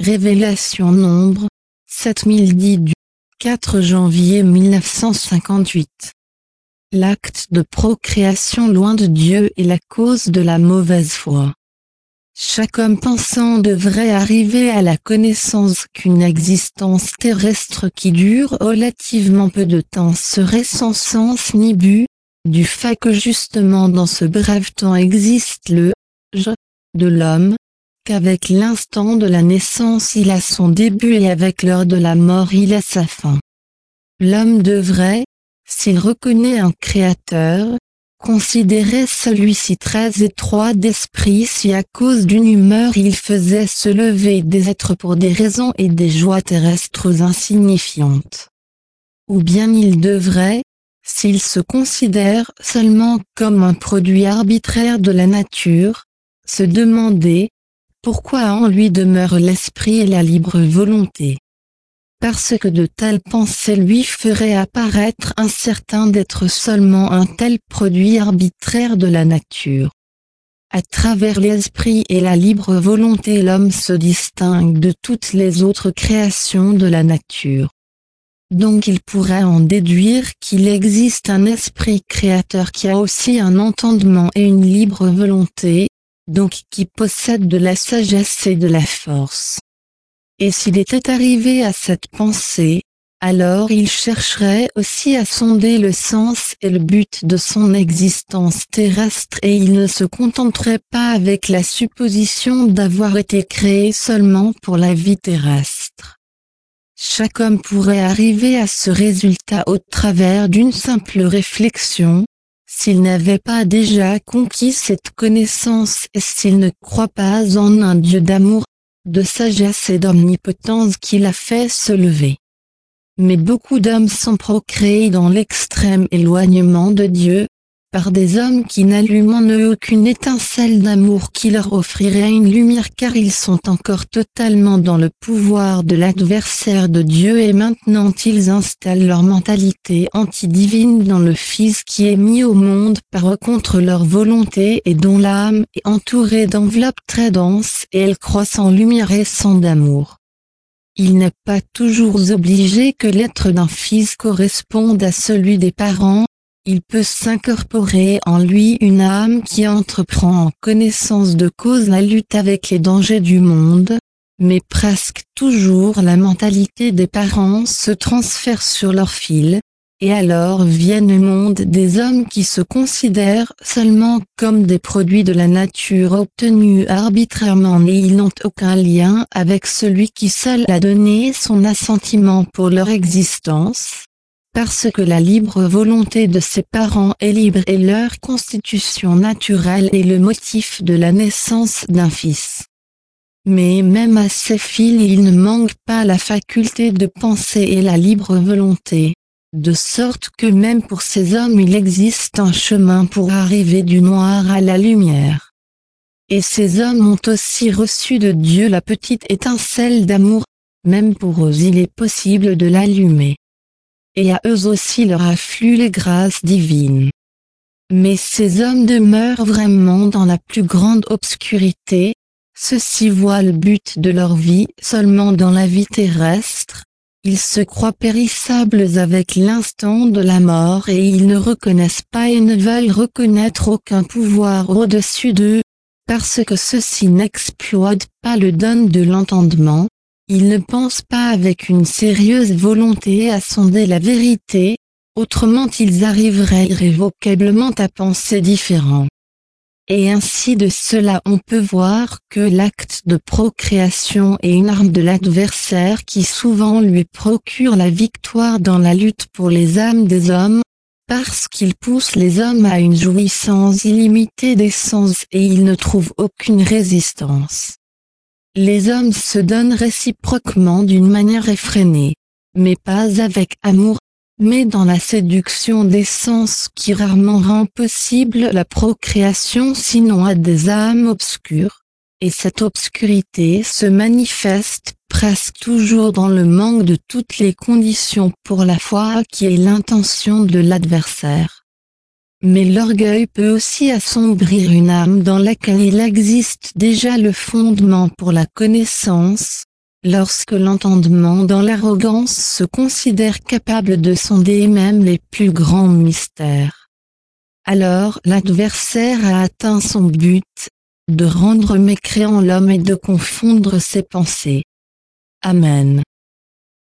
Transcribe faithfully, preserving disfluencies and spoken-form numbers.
Révélation Nombre, sept mille dix du quatre janvier mille neuf cent cinquante-huit. L'acte de procréation loin de Dieu est la cause de la mauvaise foi. Chaque homme pensant devrait arriver à la connaissance qu'une existence terrestre qui dure relativement peu de temps serait sans sens ni but, du fait que justement dans ce bref temps existe le « je » de l'homme, qu'avec l'instant de la naissance il a son début et avec l'heure de la mort il a sa fin. L'homme devrait, s'il reconnaît un créateur, considérer celui-ci très étroit d'esprit si à cause d'une humeur il faisait se lever des êtres pour des raisons et des joies terrestres insignifiantes. Ou bien il devrait, s'il se considère seulement comme un produit arbitraire de la nature, se demander pourquoi en lui demeure l'esprit et la libre volonté. Parce que de telles pensées lui feraient apparaître incertain d'être seulement un tel produit arbitraire de la nature. À travers l'esprit et la libre volonté l'homme se distingue de toutes les autres créations de la nature. Donc il pourrait en déduire qu'il existe un esprit créateur qui a aussi un entendement et une libre volonté, donc qui possède de la sagesse et de la force. Et s'il était arrivé à cette pensée, alors il chercherait aussi à sonder le sens et le but de son existence terrestre et il ne se contenterait pas avec la supposition d'avoir été créé seulement pour la vie terrestre. Chaque homme pourrait arriver à ce résultat au travers d'une simple réflexion, s'il n'avait pas déjà conquis cette connaissance et s'il ne croit pas en un Dieu d'amour, de sagesse et d'omnipotence qui l'a fait se lever. Mais beaucoup d'hommes sont procréés dans l'extrême éloignement de Dieu, par des hommes qui n'allument en eux aucune étincelle d'amour qui leur offrirait une lumière car ils sont encore totalement dans le pouvoir de l'adversaire de Dieu et maintenant ils installent leur mentalité antidivine dans le Fils qui est mis au monde par contre leur volonté et dont l'âme est entourée d'enveloppes très denses et elle croît sans lumière et sans d'amour. Il n'est pas toujours obligé que l'être d'un fils corresponde à celui des parents. Il peut s'incorporer en lui une âme qui entreprend en connaissance de cause la lutte avec les dangers du monde, mais presque toujours la mentalité des parents se transfère sur leur fils, et alors viennent au monde des hommes qui se considèrent seulement comme des produits de la nature obtenus arbitrairement et ils n'ont aucun lien avec celui qui seul a donné son assentiment pour leur existence. Parce que la libre volonté de ses parents est libre et leur constitution naturelle est le motif de la naissance d'un fils. Mais même à ces fils il ne manque pas la faculté de penser et la libre volonté, de sorte que même pour ces hommes il existe un chemin pour arriver du noir à la lumière. Et ces hommes ont aussi reçu de Dieu la petite étincelle d'amour, même pour eux il est possible de l'allumer. Et à eux aussi leur affluent les grâces divines. Mais ces hommes demeurent vraiment dans la plus grande obscurité, ceux-ci voient le but de leur vie seulement dans la vie terrestre, ils se croient périssables avec l'instant de la mort et ils ne reconnaissent pas et ne veulent reconnaître aucun pouvoir au-dessus d'eux, parce que ceux-ci n'exploitent pas le don de l'entendement. Ils ne pensent pas avec une sérieuse volonté à sonder la vérité, autrement ils arriveraient irrévocablement à penser différent. Et ainsi de cela on peut voir que l'acte de procréation est une arme de l'adversaire qui souvent lui procure la victoire dans la lutte pour les âmes des hommes, parce qu'il pousse les hommes à une jouissance illimitée des sens et ils ne trouvent aucune résistance. Les hommes se donnent réciproquement d'une manière effrénée, mais pas avec amour, mais dans la séduction des sens qui rarement rend possible la procréation sinon à des âmes obscures, et cette obscurité se manifeste presque toujours dans le manque de toutes les conditions pour la foi qui est l'intention de l'adversaire. Mais l'orgueil peut aussi assombrir une âme dans laquelle il existe déjà le fondement pour la connaissance, lorsque l'entendement dans l'arrogance se considère capable de sonder même les plus grands mystères. Alors l'adversaire a atteint son but, de rendre mécréant l'homme et de confondre ses pensées. Amen.